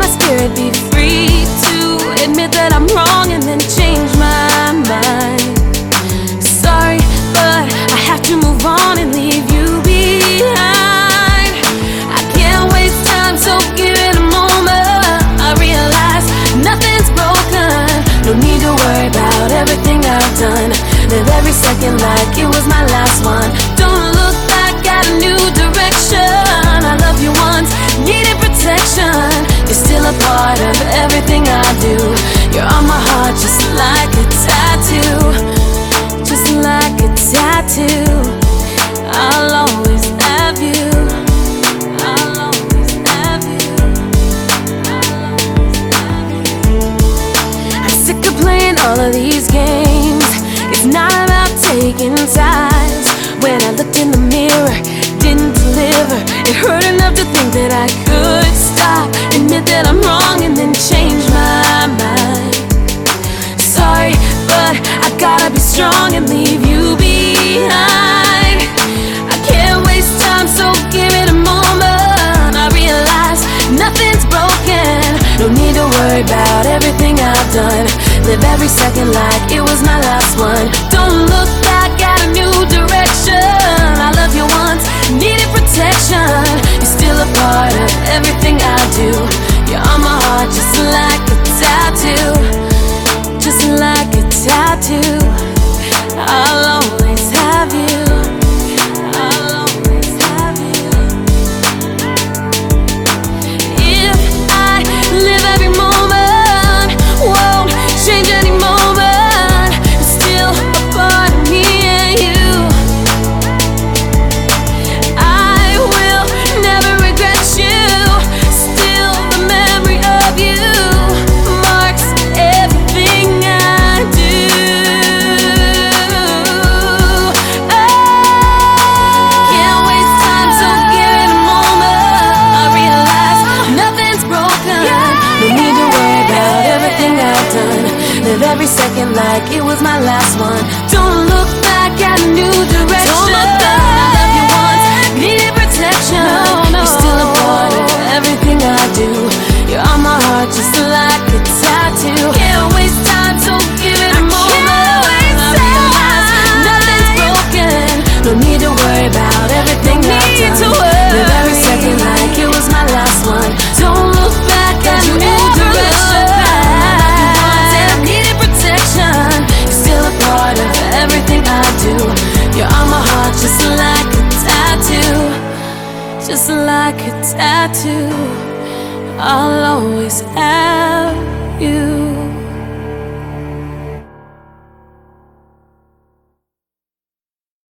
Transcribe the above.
my spirit be free to admit that I'm wrong and then change my mind. Sorry, but I have to move on and leave you behind. I can't waste time, so give it a moment. I realize nothing's broken. No need to worry about everything I've done. Live every second like it was my last one. Don't look back, got a new direction. I love you once, needed protection. You're still a part of everything I do. You're on my heart just like a tattoo. Just like a tattoo. I'll always have you. I'll always have you. I'm sick of playing all of these games. It's not about taking sides. When I looked in the mirror, didn't deliver. It hurt enough to think that I could stop, admit that I'm wrong and then change my mind. Sorry, but I gotta be strong and leave you behind. I can't waste time, so give it a moment. I realize nothing's broken. No need to worry about everything I've done. Live every second like it was my last one. Don't look back, got a new direction. I love you once, needed protection. You're still a part of everything I do. You're on my heart just like a tattoo. Just like a tattoo. I'll always have you. I'll always have you. If I live every moment, won't change any moment, it's still a part of me and you. I will never regret you. Still the memory of you marks everything I do. Can't waste time, so give it a moment. I realize nothing's broken. No need to worry about everything I've done. Live every second like it was my last one. Don't look back, got a new direction. Don't look back. I love you once, needed protection. You're still a part of everything I do. You're on my heart just like a tattoo. Can't waste time, so give it a moment. I realize nothing's broken. No need to worry about everything I've done. Live every second like it was my last one. Don't look back, got a new direction. Everything I do, you're on my heart just like a tattoo. Just like a tattoo. I'll always have you.